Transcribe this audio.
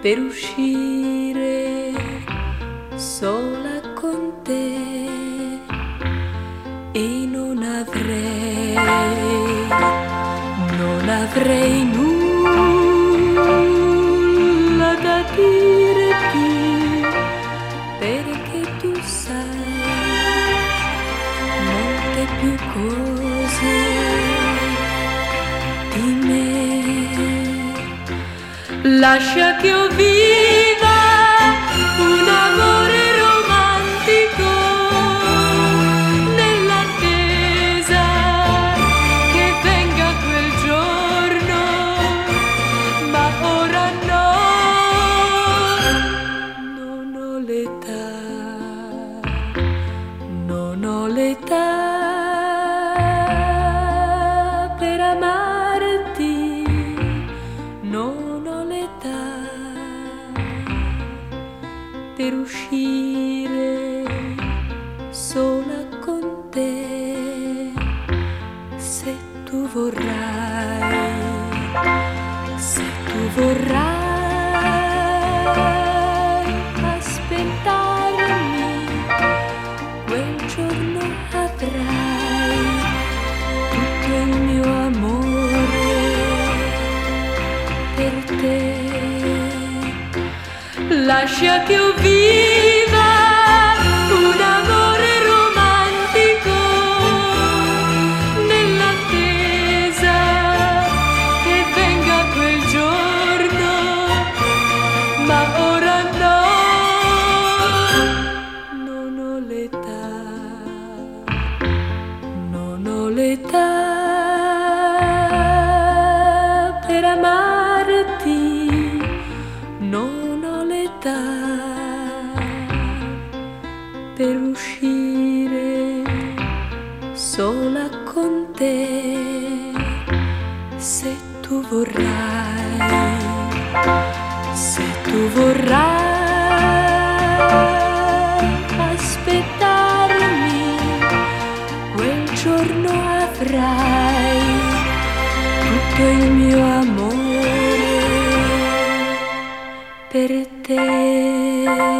per uscire sola con te e non avrei nulla da dirti, perché tu sai molte più cose di me. Lascia che io viva un amore romantico nell'attesa che venga quel giorno, ma ora no, non ho l'età, non ho l'età per amarti, non ho l'età per uscire sola con te. Se tu vorrai, se tu vorrai aspettarmi, quel giorno avrai tutto il mio amore per te. Lascia che io viva un amore romantico nell'attesa che venga quel giorno, ma ora no, non ho l'età, non ho l'età per amarti, non ho l'età per uscire sola con te. Se tu vorrai, se tu vorrai aspettarmi, quel giorno avrai tutto il mio amore per te.